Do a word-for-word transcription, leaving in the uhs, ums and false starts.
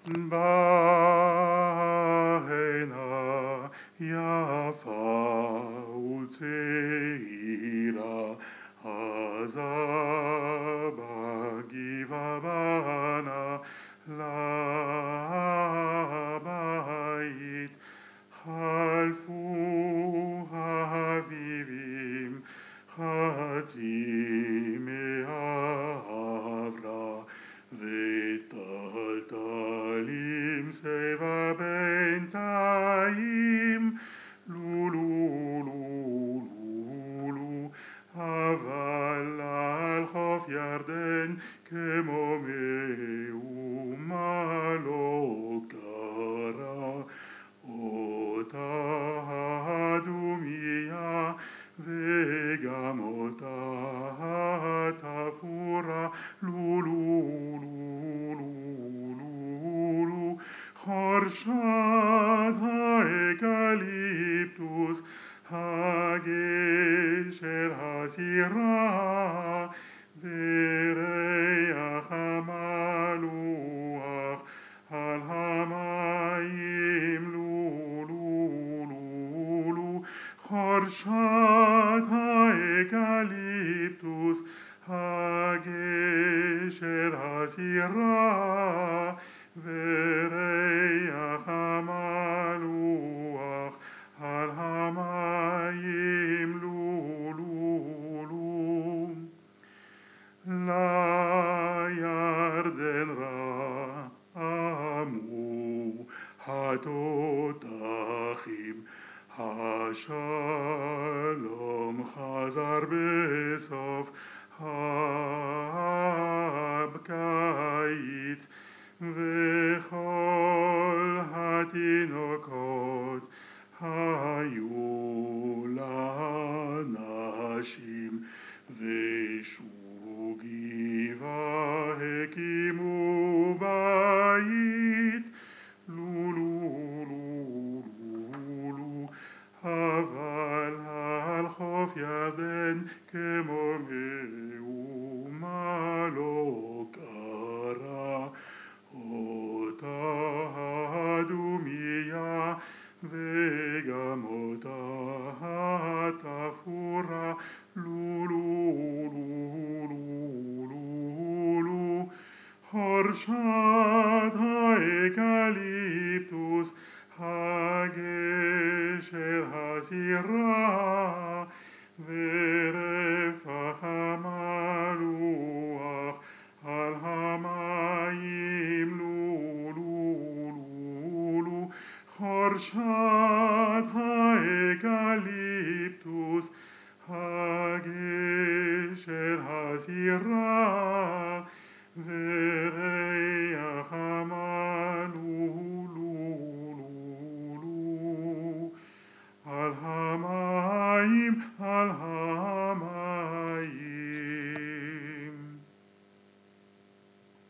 באה הנה יפה וצעירה, עזה בגבעה בנה לה בית. חלפו האביבים חצי מאה עברה, וטלטלים סביבה בינתיים, לו לו לו לו לו, אבל על חוף ירדן כמו מהומה לא קרה. אותה הדומיה וגם אותה התפאורה, לו לו לו לו לו לו, חורשת האקליפטוס, הגשר הסירה, וריח המלוח על המים, לו לו לו לו, חורשת האקליפטוס, הגשר הסירה, וריח המלוח על המים, לו לו לו. לירדן רעמו התותחים, השלום חזר בסוף הקיץ, וכל התינוקות היו לאנשים, ושוב גבעה הקימו בית, לו לו לו לו לו, אבל על חוף ירדן כמו מהומה לא קרה. אותה הדומיה וגם אותה התפאורה, לו לו לו לו לו לו, חורשת האקליפטוס, הגשר הסירה, ורפח המלוח על המים, לו לו לו לו, חורשת האקליפטוס, הגשר הסירה, ורפח